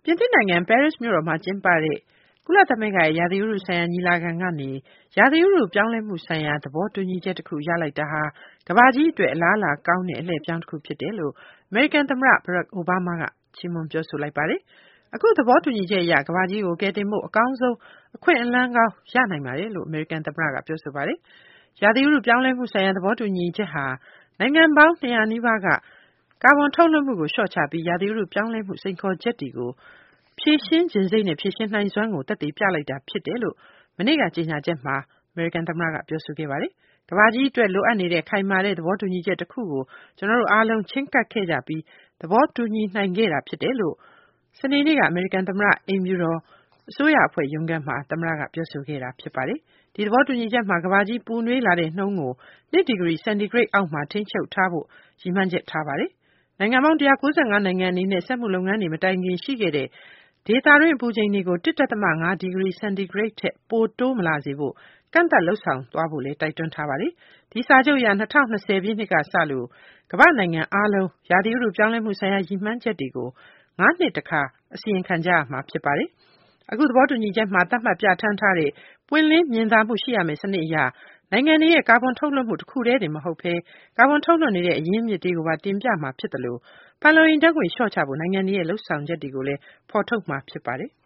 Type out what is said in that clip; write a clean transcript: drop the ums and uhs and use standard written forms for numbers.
ပြင်သစ်နိုင်ငံ ပဲရစ်မြို့တော်မှာကျင်းပတဲ့ကုလသမဂ္ဂရဲ့ရာသီဥတုဆိုင်ရာညီလာခံကနေရာသီဥတုပြောင်းလဲမှုဆိုင်ရာသဘောတူညီချက်တခုရလိုက်တာဟာကမ္ဘာကြီးအတွက်အလားအလာကောင်းတဲ့အလှည့်အပြောင်းတခုဖြစ်တယ်လို့အမေရိကန်သမ္မတ Barack Obama ကချီးမွမ်းပြောဆိုလိုက်ပါတယ်။အခုသဘောတူညီချက်အရကမ္ဘာကြီးကိုကယ်တင်ဖို့အကောင်းဆုံးအခွင့်အလမ်းကောင်းရနိုင်ပါတယ်လို့အမေရိကန်သမ္မတကပြောဆိုပါတယ်။ရာသီဥတုပြောင်းလဲမှုဆိုင်ရာသဘောတူညီချက်ဟာနိုင်ငံပေါင်း200နီးပါးကကာဗွန်ထုတ်လွှတ်မှုကိုလျှော့ချပြီးရာသီဥတုပြောင်းလဲမှုစိန်ခေါ်ချက်တွေကိုဖြေရှင်းခြင်းစိတ်နဲ့ဖြေရှင်းနိုင်စွမ်းကိုသက်သေပြလိုက်တာဖြစ်တယ်လို့မနေ့ကကြေညာချက်မှာအမေရိကန်သမ္မတကပြောဆိုခဲ့ပါတယ်။ကမ္ဘာကြီးအတွက်လိုအပ်နေတဲ့ခိုင်မာတဲ့သဘောတူညီချက်တစ်ခုကိုကျွန်တော်တို့အားလုံးချင်းကပ်ခဲ့ကြပြီးသဘောတူညီနိုင်ခဲ့တာဖြစ်တယ်လို့စနေနေ့ကအမေရိကန်သမ္မတအိမ်ဖြူတော်အစိုးရအဖွဲ့ရုံးခန်းမှာသမ္မတကပြောဆိုခဲ့တာဖြစ်ပါတယ်။ဒီသဘောတူညီချက်မှာကမ္ဘာကြီးပူနွေးလာတဲ့နှုန်းကို2ဒီဂရီစင်တီဂရိတ်အောက်မှာထိန်းချုပ်ထားဖို့ရည်မှန်းချက်ထားပါတယ်။နိုင်ငံပေါင်း195နိုင်ငံအနေနဲ့စက်မှုလုပ်ငန်းတွေမတိုင်ခင်ရှိခဲ့တဲ့ဒေသတွင်းအပူချိန်တွေကို 1.5 ဒီဂရီစင်တီဂရိတ်ထက်ပိုတိုးမလာစေဖို့ကန့်သတ်လှုပ်ဆောင်သွားဖို့လည်းတိုက်တွန်းထားပါတယ်။ဒီစာချုပ်အရ2020ပြည့်နှစ်ကစလို့ကမ္ဘာနိုင်ငံအားလုံးရာသီဥတုပြောင်းလဲမှုဆိုင်ရာရည်မှန်းချက်တွေကို9နှစ်တခါအစီရင်ခံကြရမှာဖြစ်ပါတယ်။အခုသဘောတူညီချက်မှာသတ်မှတ်ပြဋ္ဌာန်းထားတဲ့ပွင့်လင်းမြင်သာမှုရှိရမယ့်စနစ်အရနိုင်ငံတွေရဲ့ကာဗွန်ထုတ်လွှတ်မှုတစ်ခုတည်းတင်မဟုတ်ဘဲကာဗွန်ထုတ်လွှတ်နေတဲ့အရင်းမြစ်တွေကိုပါတင်ပြမှာဖြစ်တယ်လို့ဖန်လုံအိမ်ဓာတ်ငွေ့လျှော့ချဖို့နိုင်ငံတွေရဲ့လှုပ်ဆောင်ချက်တွေကိုလည်းဖော်ထုတ်မှာဖြစ်ပါတယ်